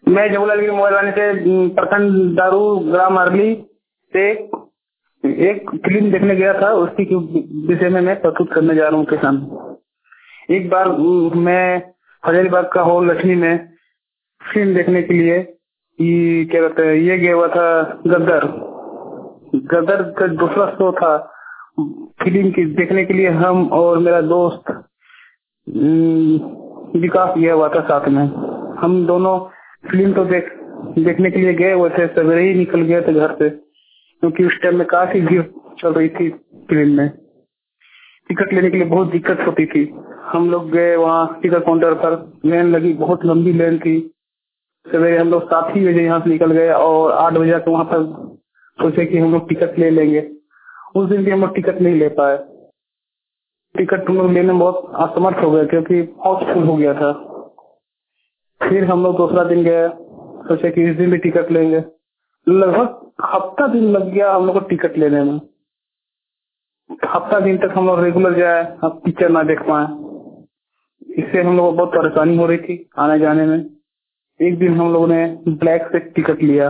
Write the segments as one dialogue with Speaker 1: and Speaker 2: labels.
Speaker 1: मैं जबुलाल गिरी मोबाइल वाले से प्रखंड दारू ग्राम अरली से एक फिल्म देखने गया था। उसकी विषय में मैं प्रस्तुत करने जा रहा हूँ किसान। एक बार मैं हजारीबाग का हॉल लक्ष्मी में फिल्म देखने के लिए क्या कहते हैं ये गया हुआ था। गदर गदर का दूसरा शो था। फिल्म की देखने के लिए हम और मेरा दोस्त विकास गया हुआ था साथ में। हम दोनों फिल्म तो देखने के लिए गए हुए थे। सवेरे ही निकल गए थे घर से, क्योंकि उस टाइम में काफी भीड़ चल रही थी। फिल्म में टिकट लेने के लिए बहुत दिक्कत होती थी। हम लोग गए वहाँ टिकट काउंटर पर, लाइन लगी, बहुत लंबी लाइन थी। सवेरे हम लोग 7 ही बजे यहाँ से निकल गए और 8 बजे तक वहाँ पर सोचे कि हम लोग टिकट ले लेंगे। उस दिन भी हम लोग टिकट नहीं ले पाए। टिकट हम लोग लेने में बहुत असमर्थ हो गए, क्योंकि बहुत फुल हो गया था। फिर हम लोग दूसरा दिन गए, सोचे कि इस दिन भी टिकट लेंगे। लगभग हफ्ता दिन लग गया हम लोग को टिकट लेने में। हफ्ता दिन तक हम लोग रेगुलर जाए, अब पिक्चर ना देख पाए। इससे हम लोग को बहुत परेशानी हो रही थी आने जाने में। एक दिन हम लोगों ने ब्लैक से टिकट लिया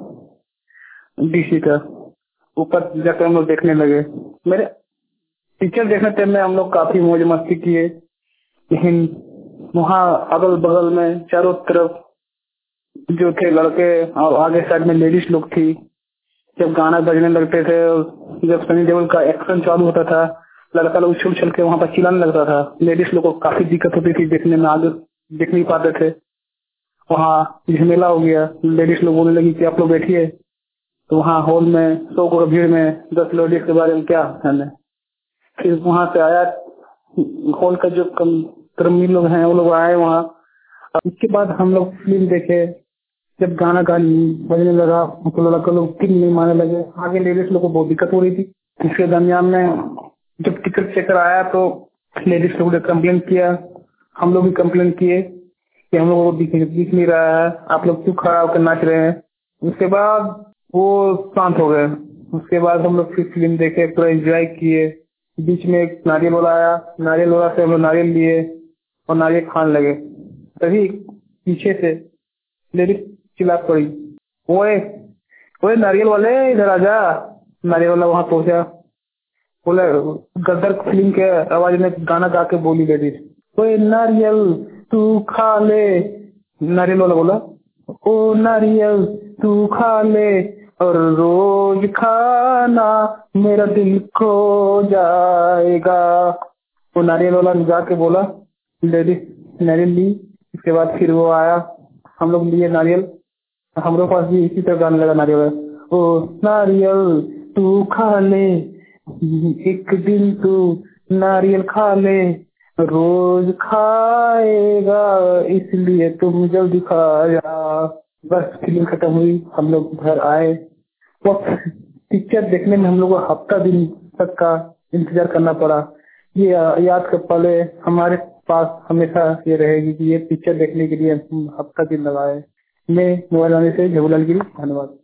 Speaker 1: डीसी का। ऊपर जाकर हम लोग देखने लगे। मेरे पिक्चर देखने टाइम में हम लोग काफी मौज मस्ती किए, लेकिन वहाँ अगल बगल में चारों तरफ जो थे लड़के और आगे साइड में लेडीज लोग थी। जब गाना बजने लगते थे, जब सनी देओल का एक्शन चालू होता था, लड़का लोग उछल उछल के वहाँ पर चिल्लाने लगता था। लेडीज लोग को काफी दिक्कत होती थी देखने में, आगे देख नहीं पाते थे। वहाँ झमेला हो गया। लेडीज लोग बोलने लगी कि आप लोग बैठिए। तो वहाँ हॉल में 100 करोड़ भीड़ में 10 लेडीज के बारे में क्या कहना। फिर वहाँ से आया हॉल का जो कर्मी लोग हैं वो लोग आए वहाँ। इसके बाद हम लोग फिल्म देखे। जब गाना बजने लगा तो लड़का लोग फिल्म नहीं मारने लगे। आगे लेडीज लोग को बहुत दिक्कत हो रही थी। इसके दरमियान में जब टिकट चेकर आया तो लेडीज लोगों ने कम्प्लेन किया। हम लोग भी कम्प्लेन किए कि हम लोगों को दिख नहीं रहा है, आप लोग क्यों खड़ा होकर नाच रहे हैं। उसके बाद वो शांत हो गए। उसके बाद हम लोग फिर फिल्म देखे, पूरा एंजॉय किए। बीच में एक नारियल वाला आया, नारियल वाला से हम लोग नारियल लिए और नारियल खाने लगे। तभी पीछे से लेडीज चिल्ला पड़ी, ओए ओए नारियल वाले इधर आजा। नारियल वाला वहाँ पहुंचा, बोले गदर फिल्म के आवाज में गाना गा के बोली लेडीज, ओए नारियल तू खा ले। नारियल वाला बोला, ओ नारियल तू खा ले और रोज खाना मेरा दिल खो जाएगा। वो नारियल वाला गा के बोला, लेडीज नारियल ली। इसके बाद फिर वो आया, हम लोग लिए नारियल। हम लोग पास भी इसी तरह गाने लगा नारियल, ओ नारियल तू खा ले, एक दिन तू नारियल खा ले, रोज खाएगा इसलिए तुम जल्दी खा जा। बस फिल्म खत्म हुई, हम लोग घर आए। वो पिक्चर देखने में हम लोग को हफ्ता दिन तक का इंतजार करना पड़ा। ये याद कर पले हमारे पास हमेशा ये रहेगी कि ये पिक्चर देखने के लिए हफ्ता दिन लगाए। मैं मोबाइल वाले से जबुलाल गिरी, धन्यवाद।